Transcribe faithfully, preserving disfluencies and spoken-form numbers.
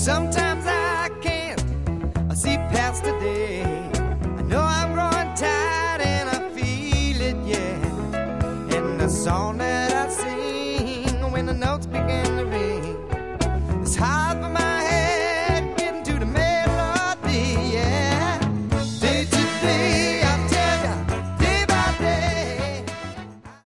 Sometimes I can't see past today. I know I'm growing tired and I feel it, yeah. And the song that I sing when the notes